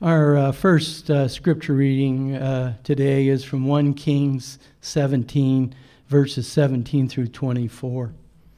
Our first scripture reading today is from 1 Kings 17, verses 17 through 24.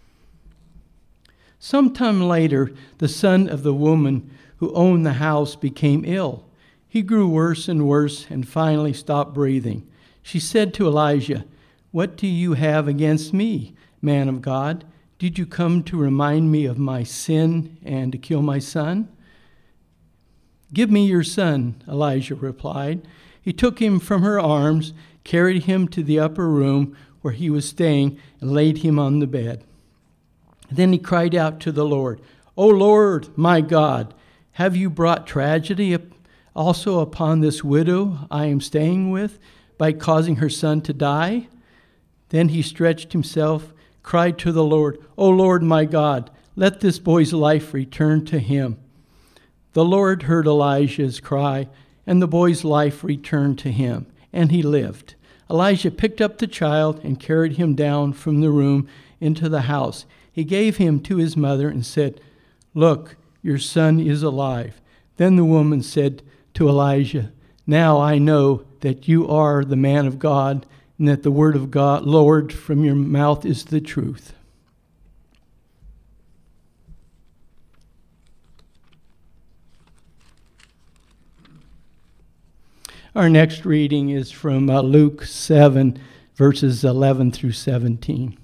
Sometime later, the son of the woman who owned the house became ill. He grew worse and worse and finally stopped breathing. She said to Elijah, "What do you have against me, man of God? Did you come to remind me of my sin and to kill my son?" "Give me your son," Elijah replied. He took him from her arms, carried him to the upper room where he was staying, and laid him on the bed. Then he cried out to the Lord, "O Lord, my God, have you brought tragedy also upon this widow I am staying with by causing her son to die?" Then he stretched himself, cried to the Lord, "O Lord, my God, let this boy's life return to him." The Lord heard Elijah's cry, and the boy's life returned to him, and he lived. Elijah picked up the child and carried him down from the room into the house. He gave him to his mother and said, "Look, your son is alive." Then the woman said to Elijah, "Now I know that you are the man of God, and that the word of God, Lord, from your mouth is the truth." Our next reading is from Luke 7, verses 11 through 17.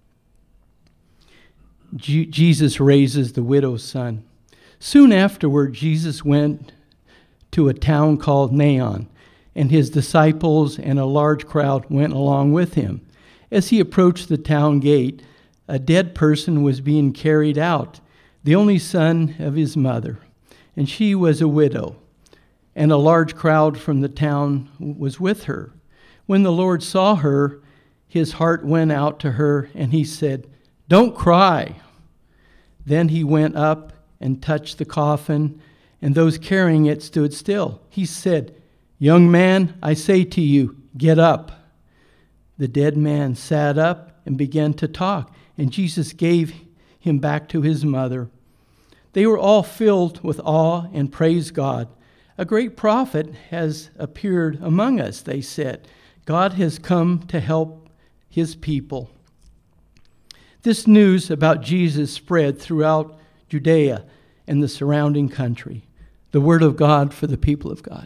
Jesus raises the widow's son. Soon afterward, Jesus went to a town called Nain, and his disciples and a large crowd went along with him. As he approached the town gate, a dead person was being carried out, the only son of his mother, and she was a widow. And a large crowd from the town was with her. When the Lord saw her, his heart went out to her, and he said, "Don't cry." Then he went up and touched the coffin, and those carrying it stood still. He said, "Young man, I say to you, get up." The dead man sat up and began to talk, and Jesus gave him back to his mother. They were all filled with awe and praised God. "A great prophet has appeared among us," they said. "God has come to help his people." This news about Jesus spread throughout Judea and the surrounding country. The word of God for the people of God.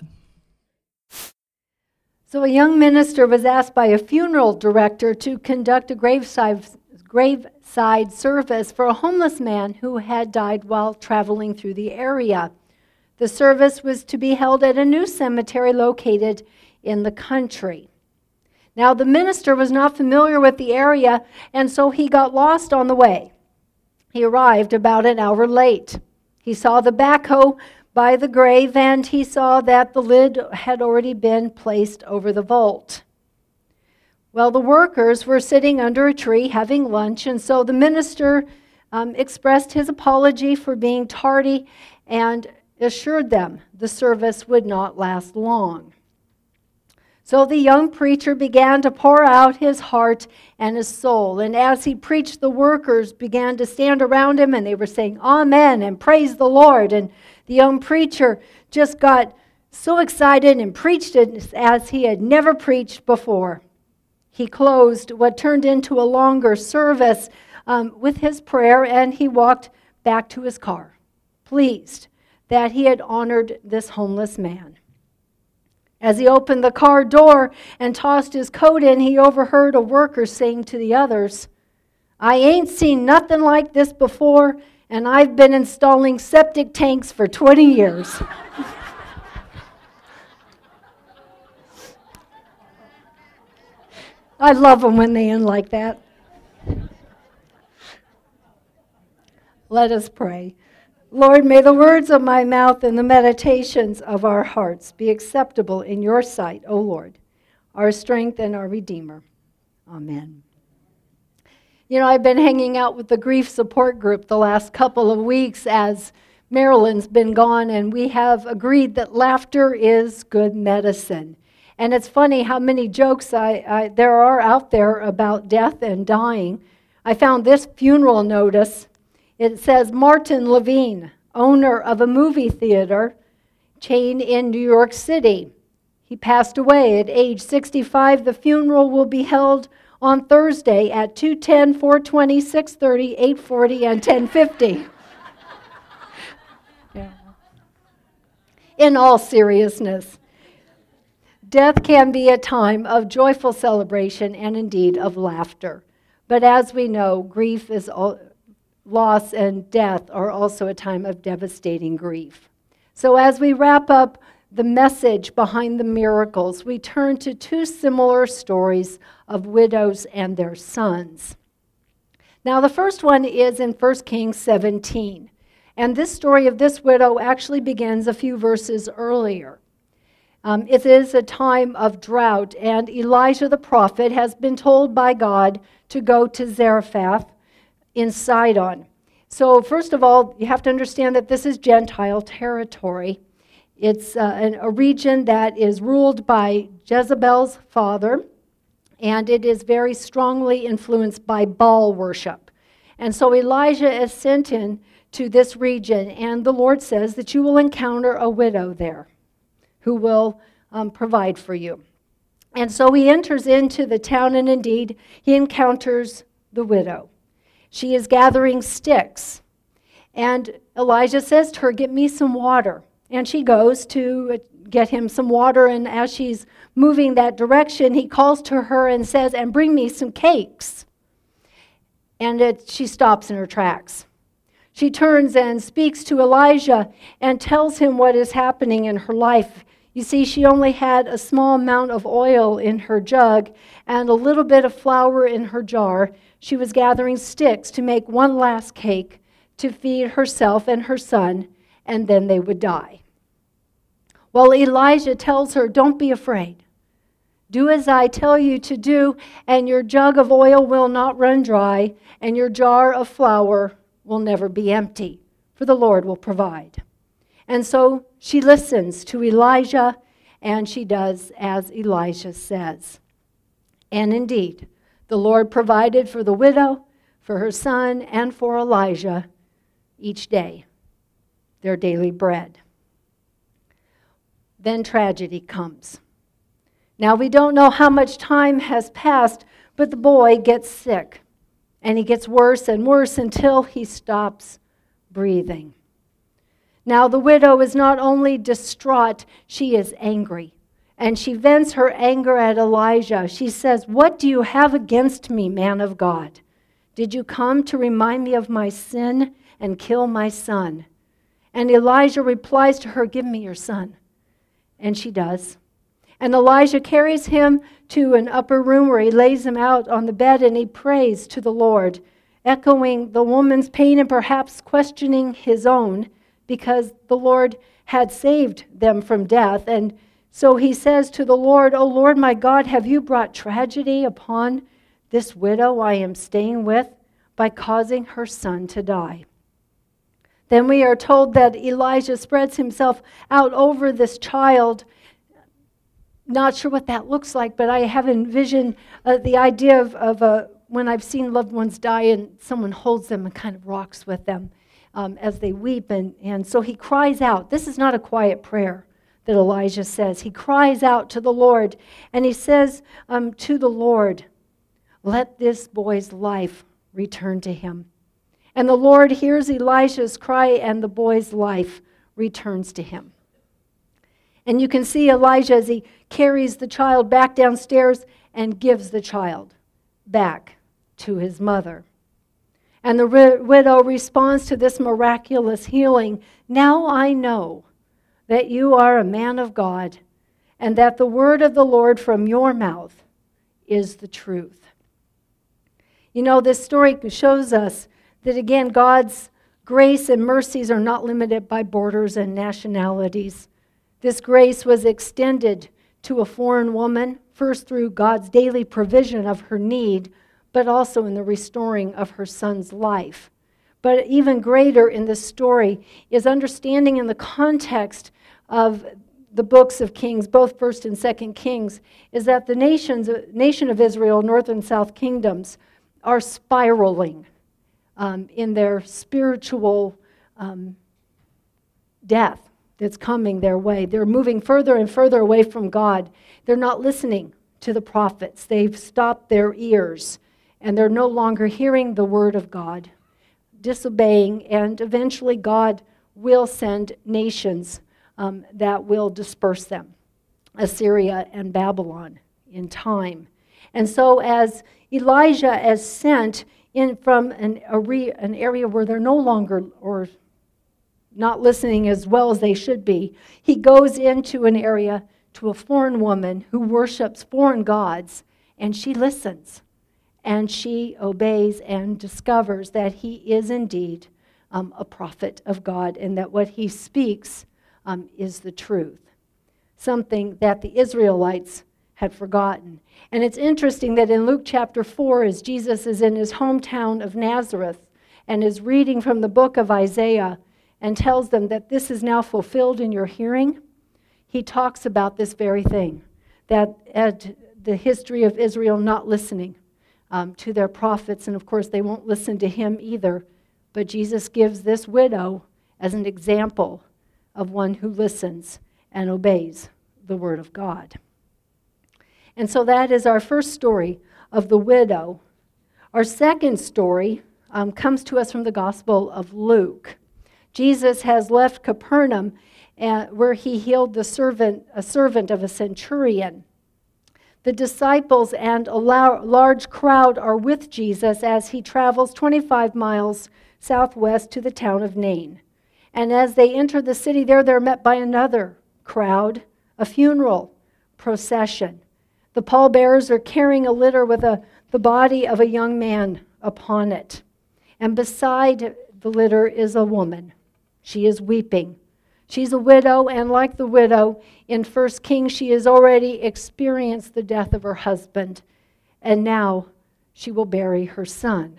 So a young minister was asked by a funeral director to conduct a graveside service for a homeless man who had died while traveling through the area. The service was to be held at a new cemetery located in the country. Now, the minister was not familiar with the area, and so he got lost on the way. He arrived about an hour late. He saw the backhoe by the grave, and he saw that the lid had already been placed over the vault. Well, the workers were sitting under a tree having lunch, and so the minister expressed his apology for being tardy and assured them the service would not last long. So the young preacher began to pour out his heart and his soul. And as he preached, the workers began to stand around him, and they were saying, "Amen," and "Praise the Lord." And the young preacher just got so excited and preached it as he had never preached before. He closed what turned into a longer service with his prayer, and he walked back to his car, pleased that he had honored this homeless man. As he opened the car door and tossed his coat in, he overheard a worker saying to the others, "I ain't seen nothing like this before, and I've been installing septic tanks for 20 years. I love them when they end like that. Let us pray. Lord, may the words of my mouth and the meditations of our hearts be acceptable in your sight, O Lord, our strength and our Redeemer. Amen. You know, I've been hanging out with the grief support group the last couple of weeks as Marilyn's been gone, and we have agreed that laughter is good medicine. And it's funny how many jokes there are out there about death and dying. I found this funeral notice. It says, Martin Levine, owner of a movie theater, chain in New York City. He passed away at age 65. The funeral will be held on Thursday at 2:10, 4:20, 6:30, 8:40, and 10:50. Yeah. In all seriousness, death can be a time of joyful celebration and indeed of laughter. But as we know, grief is loss and death are also a time of devastating grief. So as we wrap up the message behind the miracles, we turn to two similar stories of widows and their sons. Now, the first one is in 1 Kings 17. And this story of this widow actually begins a few verses earlier. It is a time of drought, and Elijah the prophet has been told by God to go to Zarephath in Sidon. So first of all, you have to understand that this is Gentile territory. It's a region that is ruled by Jezebel's father, and it is very strongly influenced by Baal worship. And so Elijah is sent in to this region, and the Lord says that you will encounter a widow there who will provide for you. And so he enters into the town, and indeed, he encounters the widow. She is gathering sticks, and Elijah says to her, "Get me some water." And she goes to get him some water, and as she's moving that direction, he calls to her and says, "And bring me some cakes." And she stops in her tracks. She turns and speaks to Elijah and tells him what is happening in her life. You see, she only had a small amount of oil in her jug and a little bit of flour in her jar. She was gathering sticks to make one last cake to feed herself and her son, and then they would die. Well, Elijah tells her, "Don't be afraid. Do as I tell you to do, and your jug of oil will not run dry, and your jar of flour will never be empty, for the Lord will provide." And so she listens to Elijah, and she does as Elijah says. And indeed, the Lord provided for the widow, for her son, and for Elijah each day their daily bread. Then tragedy comes. Now, we don't know how much time has passed, but the boy gets sick, and he gets worse and worse until he stops breathing. Now, the widow is not only distraught, she is angry, and she vents her anger at Elijah. She says, "What do you have against me, man of God? Did you come to remind me of my sin and kill my son?" And Elijah replies to her, "Give me your son." And she does. And Elijah carries him to an upper room where he lays him out on the bed, and he prays to the Lord, echoing the woman's pain and perhaps questioning his own, because the Lord had saved them from death. And so he says to the Lord, "O Lord my God, have you brought tragedy upon this widow I am staying with by causing her son to die?" Then we are told that Elijah spreads himself out over this child. Not sure what that looks like, but I have envisioned the idea of when I've seen loved ones die and someone holds them and kind of rocks with them as they weep. And so he cries out. This is not a quiet prayer that Elijah says. He cries out to the Lord, and he says to the Lord, "Let this boy's life return to him." And the Lord hears Elijah's cry, and the boy's life returns to him. And you can see Elijah as he carries the child back downstairs and gives the child back to his mother. And the widow responds to this miraculous healing. "Now I know that you are a man of God, and that the word of the Lord from your mouth is the truth." You know, this story shows us that, again, God's grace and mercies are not limited by borders and nationalities. This grace was extended to a foreign woman, first through God's daily provision of her need, but also in the restoring of her son's life. But even greater in this story is understanding in the context of the books of Kings, both 1st and 2nd Kings, is that the nation of Israel, north and south kingdoms, are spiraling in their spiritual death. that's coming their way. They're moving further and further away from God. They're not listening to the prophets. They've stopped their ears, and they're no longer hearing the word of God, disobeying, and eventually God will send nations that will disperse them, Assyria and Babylon in time. And so as Elijah is sent in from an area where they're no longer or not listening as well as they should be, he goes into an area to a foreign woman who worships foreign gods, and she listens, and she obeys and discovers that he is indeed a prophet of God, and that what he speaks is the truth, something that the Israelites had forgotten. And it's interesting that in Luke chapter 4, as Jesus is in his hometown of Nazareth and is reading from the book of Isaiah and tells them that this is now fulfilled in your hearing, he talks about this very thing, that the history of Israel not listening to their prophets, and of course they won't listen to him either, but Jesus gives this widow as an example of one who listens and obeys the word of God. And so that is our first story of the widow. Our second story comes to us from the Gospel of Luke. Jesus has left Capernaum where he healed a servant of a centurion. The disciples and a large crowd are with Jesus as he travels 25 miles southwest to the town of Nain. And as they enter the city there, they're met by another crowd, a funeral procession. The pallbearers are carrying a litter with the body of a young man upon it. And beside the litter is a woman. She is weeping. She's a widow, and like the widow in 1 Kings, she has already experienced the death of her husband, and now she will bury her son.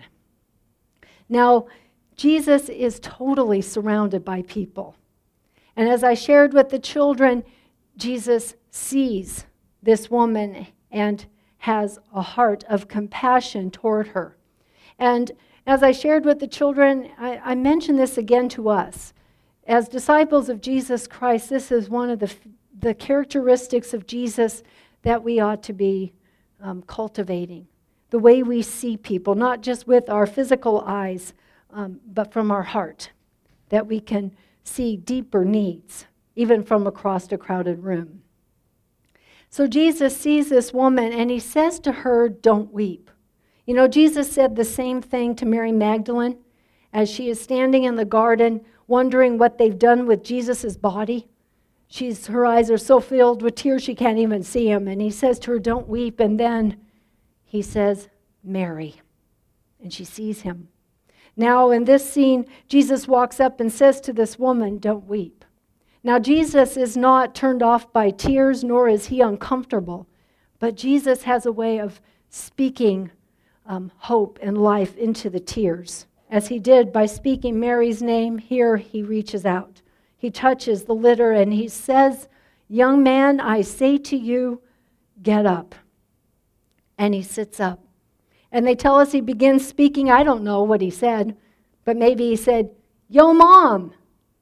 Now, Jesus is totally surrounded by people. And as I shared with the children, Jesus sees this woman and has a heart of compassion toward her. And as I shared with the children, I mention this again to us. As disciples of Jesus Christ, this is one of the characteristics of Jesus that we ought to be cultivating. The way we see people, not just with our physical eyes, but from our heart, that we can see deeper needs, even from across a crowded room. So Jesus sees this woman and he says to her, "Don't weep." You know, Jesus said the same thing to Mary Magdalene as she is standing in the garden wondering what they've done with Jesus' body. Her eyes are so filled with tears she can't even see him. And he says to her, "Don't weep." And then he says, "Mary." And she sees him. Now in this scene, Jesus walks up and says to this woman, "Don't weep." Now, Jesus is not turned off by tears, nor is he uncomfortable. But Jesus has a way of speaking hope and life into the tears. As he did by speaking Mary's name, here he reaches out. He touches the litter and he says, "Young man, I say to you, get up." And he sits up. And they tell us he begins speaking. I don't know what he said, but maybe he said, "Yo, Mom."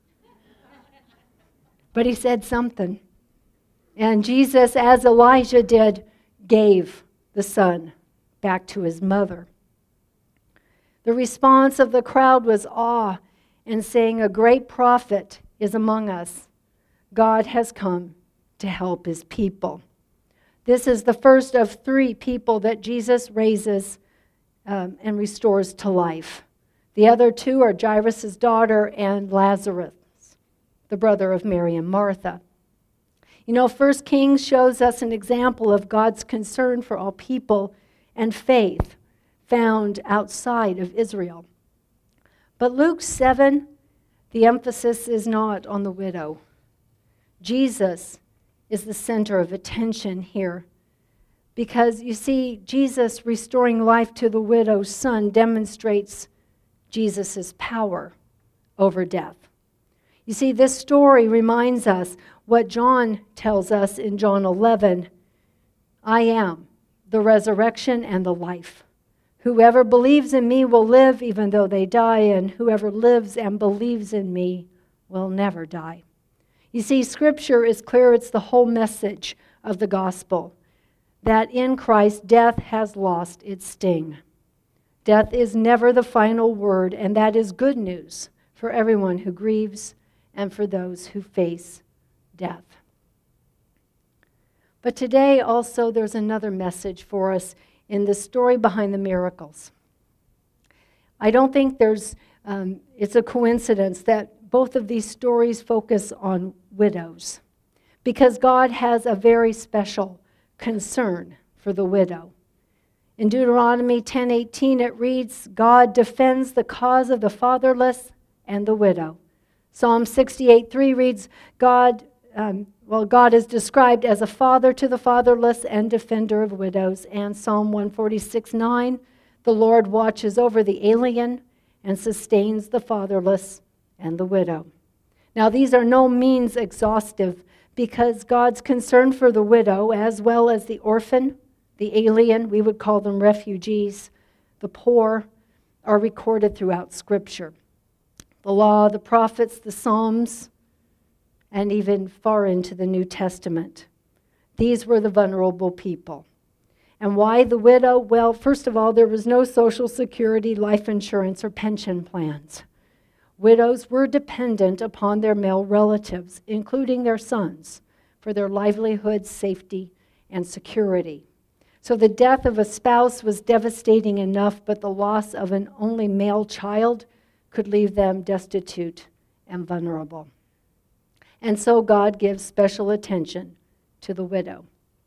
But he said something. And Jesus, as Elijah did, gave the son back to his mother. The response of the crowd was awe and saying, "A great prophet is among us. God has come to help his people." This is the first of 3 people that Jesus raises and restores to life. The other 2 are Jairus' daughter and Lazarus, the brother of Mary and Martha. You know, 1 Kings shows us an example of God's concern for all people and faith found outside of Israel. But Luke 7, the emphasis is not on the widow. Jesus is the center of attention here. Because, you see, Jesus restoring life to the widow's son demonstrates Jesus' power over death. You see, this story reminds us what John tells us in John 11. "I am the resurrection and the life. Whoever believes in me will live even though they die, and whoever lives and believes in me will never die." You see, Scripture is clear. It's the whole message of the gospel, that in Christ, death has lost its sting. Death is never the final word, and that is good news for everyone who grieves and for those who face death. But today also there's another message for us in the story behind the miracles. I don't think it's a coincidence that both of these stories focus on widows, because God has a very special concern for the widow. In Deuteronomy 10:18 it reads, God defends the cause of the fatherless and the widow. Psalm 68:3 reads, God is described as a father to the fatherless and defender of widows. And Psalm 146:9, the Lord watches over the alien and sustains the fatherless and the widow. Now, these are no means exhaustive, because God's concern for the widow, as well as the orphan, the alien, we would call them refugees, the poor, are recorded throughout Scripture. The law, the prophets, the Psalms, and even far into the New Testament. These were the vulnerable people. And why the widow? Well, first of all, there was no Social Security, life insurance, or pension plans. Widows were dependent upon their male relatives, including their sons, for their livelihood, safety, and security. So the death of a spouse was devastating enough, but the loss of an only male child could leave them destitute and vulnerable. And so God gives special attention to the widow.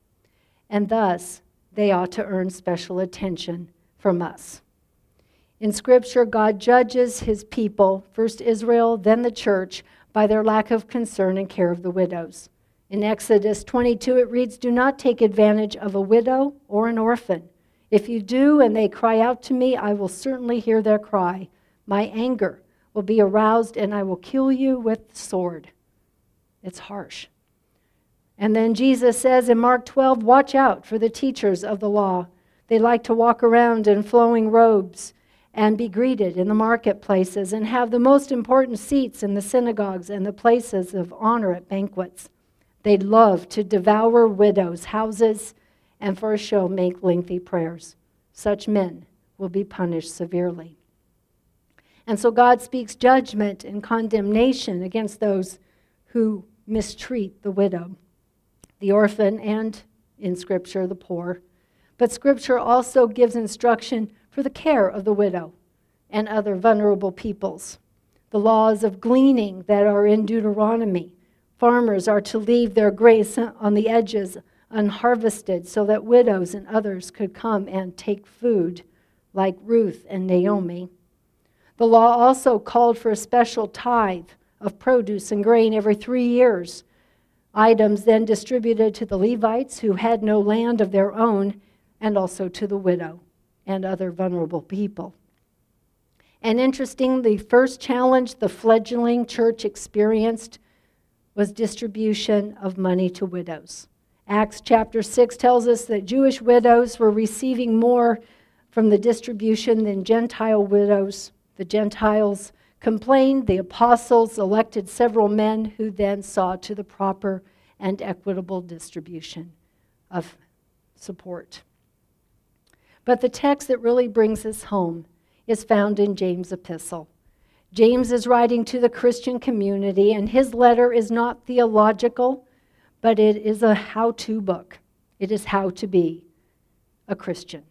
And thus, they ought to earn special attention from us. In Scripture, God judges his people, first Israel, then the church, by their lack of concern and care of the widows. In Exodus 22, it reads, do not take advantage of a widow or an orphan. If you do and they cry out to me, I will certainly hear their cry. My anger will be aroused and I will kill you with the sword. It's harsh. And then Jesus says in Mark 12, watch out for the teachers of the law. They like to walk around in flowing robes and be greeted in the marketplaces and have the most important seats in the synagogues and the places of honor at banquets. They love to devour widows' houses and for a show make lengthy prayers. Such men will be punished severely. And so God speaks judgment and condemnation against those who mistreat the widow, the orphan, and, in Scripture, the poor. But Scripture also gives instruction for the care of the widow and other vulnerable peoples. The laws of gleaning that are in Deuteronomy. Farmers are to leave their grain on the edges unharvested so that widows and others could come and take food, like Ruth and Naomi. The law also called for a special tithe of produce and grain every 3 years. Items then distributed to the Levites who had no land of their own, and also to the widow and other vulnerable people. And interestingly, the first challenge the fledgling church experienced was distribution of money to widows. Acts chapter 6 tells us that Jewish widows were receiving more from the distribution than Gentile widows. The Gentiles complained. The apostles elected several men who then saw to the proper and equitable distribution of support. But the text that really brings us home is found in James' epistle. James is writing to the Christian community, and his letter is not theological, but it is a how-to book. It is how to be a Christian.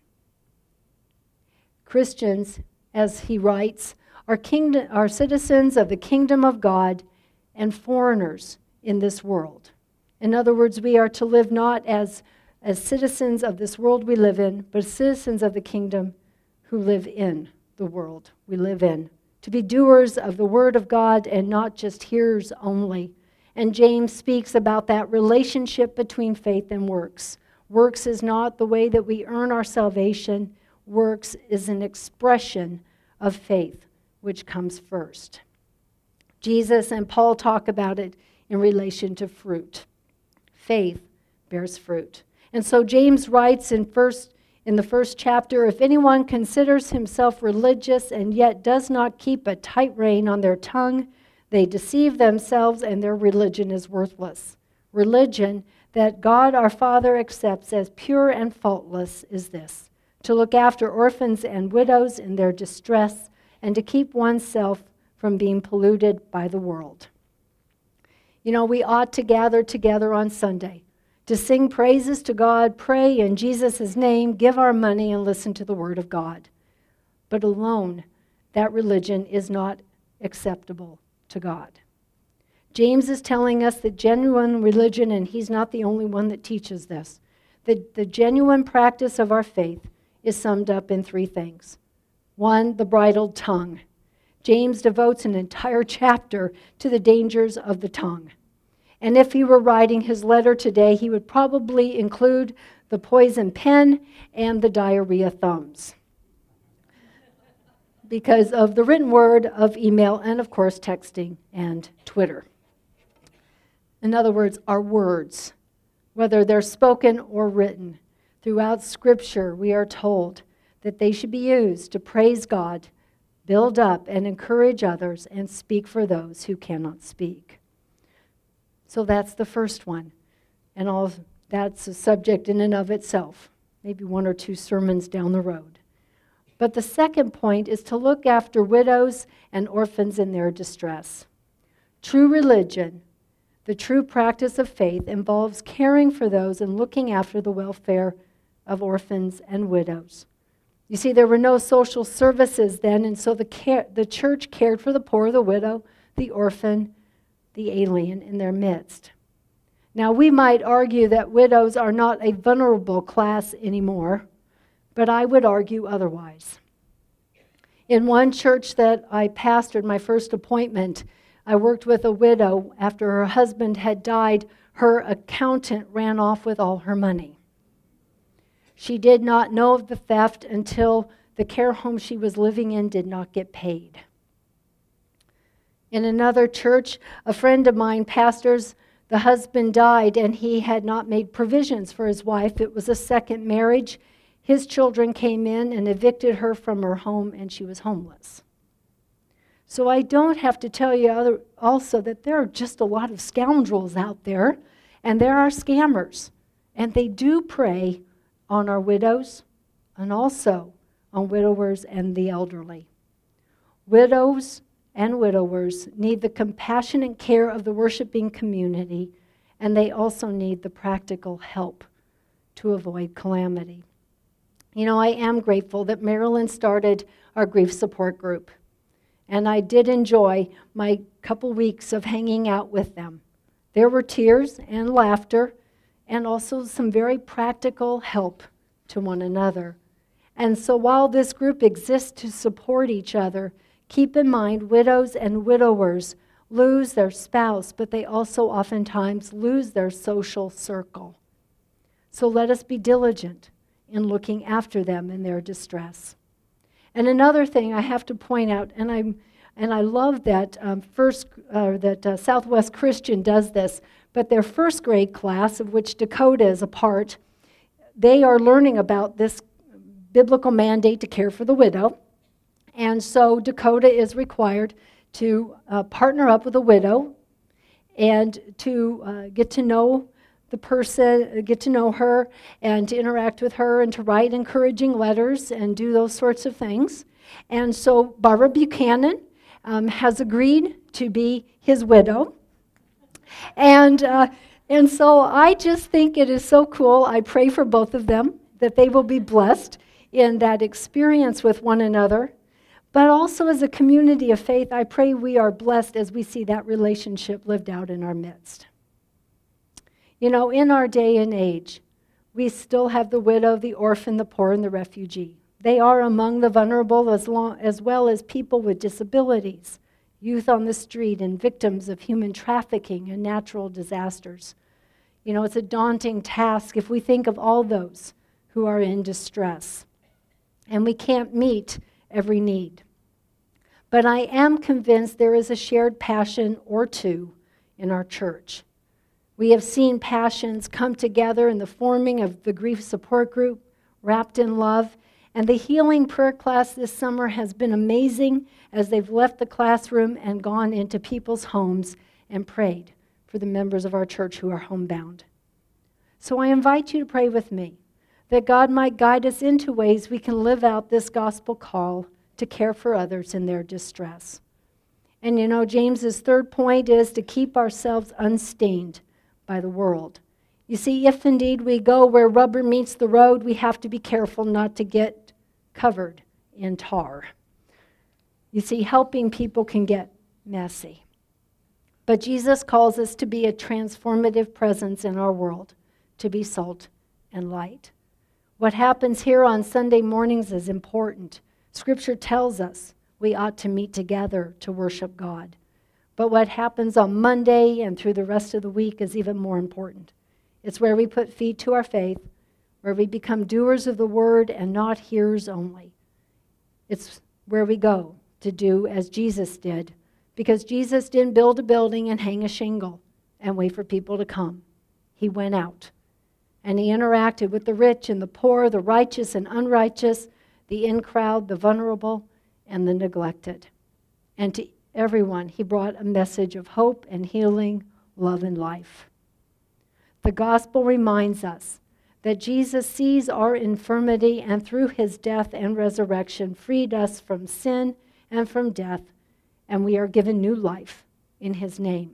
Christians, as he writes, are citizens of the kingdom of God and foreigners in this world. In other words, we are to live not as citizens of this world we live in, but citizens of the kingdom who live in the world we live in. To be doers of the word of God and not just hearers only. And James speaks about that relationship between faith and works. Works is not the way that we earn our salvation. Works is an expression of faith, which comes first. Jesus and Paul talk about it in relation to fruit. Faith bears fruit. And so James writes in the first chapter, if anyone considers himself religious and yet does not keep a tight rein on their tongue, They deceive themselves, and their religion is worthless. Religion that God our Father accepts as pure and faultless is this: to look after orphans and widows in their distress, and to keep oneself from being polluted by the world. You know, we ought to gather together on Sunday to sing praises to God, pray in Jesus' name, give our money, and listen to the Word of God. But alone, that religion is not acceptable to God. James is telling us that genuine religion, and he's not the only one that teaches this, that the genuine practice of our faith is summed up in three things. One, the bridled tongue. James devotes an entire chapter to the dangers of the tongue. And if he were writing his letter today, he would probably include the poison pen and the diarrhea thumbs, because of the written word of email and, of course, texting and Twitter. In other words, our words, whether they're spoken or written, throughout Scripture we are told that they should be used to praise God, build up and encourage others, and speak for those who cannot speak. So that's the first one. And all that's a subject in and of itself, maybe one or two sermons down the road. But the second point is to look after widows and orphans in their distress. True religion, the true practice of faith, involves caring for those and looking after the welfare of orphans and widows. You see, there were no social services then, and so the church cared for the poor, the widow, the orphan, the alien in their midst. Now, we might argue that widows are not a vulnerable class anymore, but I would argue otherwise. In one church that I pastored, my first appointment, I worked with a widow. After her husband had died, her accountant ran off with all her money. She did not know of the theft until the care home she was living in did not get paid. In another church, a friend of mine pastors, the husband died and he had not made provisions for his wife. It was a second marriage. His children came in and evicted her from her home, and she was homeless. So I don't have to tell you also that there are just a lot of scoundrels out there, and there are scammers, and they do prey on our widows and also on widowers and the elderly. Widows and widowers need the compassionate care of the worshiping community, and they also need the practical help to avoid calamity. You know, I am grateful that Marilyn started our grief support group, and I did enjoy my couple weeks of hanging out with them. There were tears and laughter, and also some very practical help to one another. And so while this group exists to support each other, keep in mind widows and widowers lose their spouse, but they also oftentimes lose their social circle. So let us be diligent in looking after them in their distress. And another thing I have to point out, and I love that Southwest Christian does this, but their first grade class, of which Dakota is a part, they are learning about this biblical mandate to care for the widow. And so Dakota is required to partner up with a widow and to get to know the person, get to know her, and to interact with her, and to write encouraging letters and do those sorts of things. And so Barbara Buchanan has agreed to be his widow. And so I just think it is so cool. I pray for both of them, that they will be blessed in that experience with one another. But also as a community of faith, I pray we are blessed as we see that relationship lived out in our midst. You know, in our day and age, we still have the widow, the orphan, the poor, and the refugee. They are among the vulnerable as well as people with disabilities, youth on the street, and victims of human trafficking and natural disasters. You know, it's a daunting task if we think of all those who are in distress. And we can't meet every need. But I am convinced there is a shared passion or two in our church. We have seen passions come together in the forming of the grief support group, wrapped in love, And the healing prayer class this summer has been amazing as they've left the classroom and gone into people's homes and prayed for the members of our church who are homebound. So I invite you to pray with me that God might guide us into ways we can live out this gospel call to care for others in their distress. And you know, James's third point is to keep ourselves unstained by the world. You see, if indeed we go where rubber meets the road, we have to be careful not to get covered in tar. You see, helping people can get messy. But Jesus calls us to be a transformative presence in our world, to be salt and light. What happens here on Sunday mornings is important. Scripture tells us we ought to meet together to worship God. But what happens on Monday and through the rest of the week is even more important. It's where we put feet to our faith, where we become doers of the word and not hearers only. It's where we go to do as Jesus did, because Jesus didn't build a building and hang a shingle and wait for people to come. He went out and he interacted with the rich and the poor, the righteous and unrighteous, the in crowd, the vulnerable, and the neglected. And to everyone, he brought a message of hope and healing, love and life. The gospel reminds us that Jesus sees our infirmity and through his death and resurrection freed us from sin and from death, and we are given new life in his name.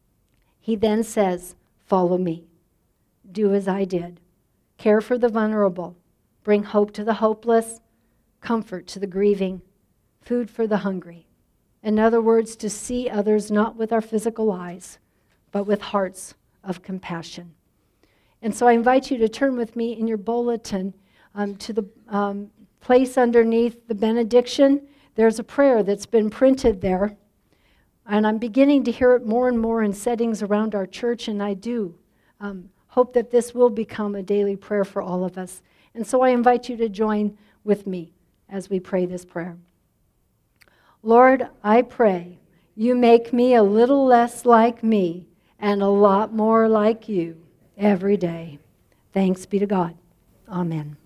He then says, "Follow me. Do as I did. Care for the vulnerable. Bring hope to the hopeless, comfort to the grieving, food for the hungry." In other words, to see others not with our physical eyes, but with hearts of compassion. And so I invite you to turn with me in your bulletin to the place underneath the benediction. There's a prayer that's been printed there. And I'm beginning to hear it more and more in settings around our church, and I do hope that this will become a daily prayer for all of us. And so I invite you to join with me as we pray this prayer. Lord, I pray you make me a little less like me and a lot more like you every day. Thanks be to God. Amen.